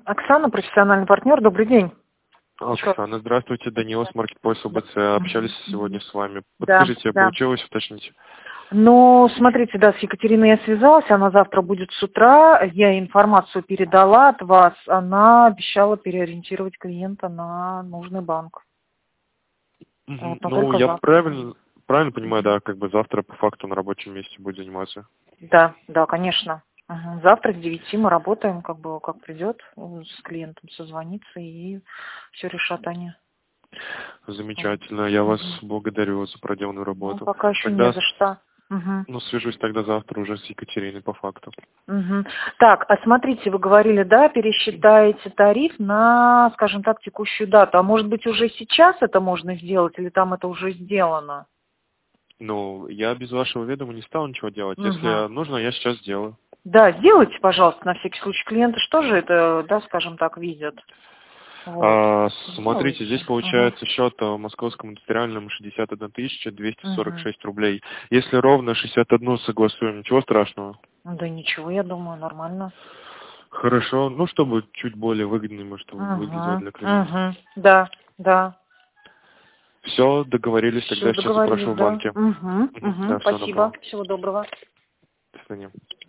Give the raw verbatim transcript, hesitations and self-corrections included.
Оксана, профессиональный партнер. Добрый день. Оксана, здравствуйте. Данила с Marketplace ОБЦ. Общались сегодня с вами. Да, Подскажите, да. получилось уточнить? Ну, смотрите, да, с Екатериной я связалась, она завтра будет с утра, я ей информацию передала от вас, она обещала переориентировать клиента на нужный банк. Мгм. Вот, но Ну, только я завтра. правильно, правильно понимаю, да, как бы завтра по факту на рабочем месте будет заниматься? Да, да, конечно. Ага. Завтра с девяти мы работаем, как бы, как придет, с клиентом созвониться и все решат они. Замечательно. Я вас Мгм. благодарю за проделанную Ну, работу. пока еще не Тогда, за что. Мгм. ну, свяжусь тогда завтра уже с Екатериной по факту. Мгм. Так, а смотрите, вы говорили, да, пересчитаете тариф на, скажем так, текущую дату. А может быть, уже сейчас это можно сделать, или там это уже сделано? Ну, я без вашего ведома не стал ничего делать. Мгм. Если нужно, я сейчас сделаю. Да, сделайте, пожалуйста, на всякий случай. Клиенты что же это, да, скажем так, видят? Вот. А, смотрите, здесь Сделайте. Мгм. получается счет в Московском индустриальном шестьдесят одна тысяча двести сорок Мгм. шесть рублей. Если ровно шестьдесят одну согласуем, ничего страшного. Да ничего, я думаю, нормально. Хорошо, ну чтобы чуть более выгодным, чтобы выглядело Угу. для клиента. Угу. Да, да. Все, договорились, Все, тогда сейчас договорились, спрошу в да. банке. Угу. Мгм. Угу. Да, всего Спасибо. доброго. Всего доброго. До свидания.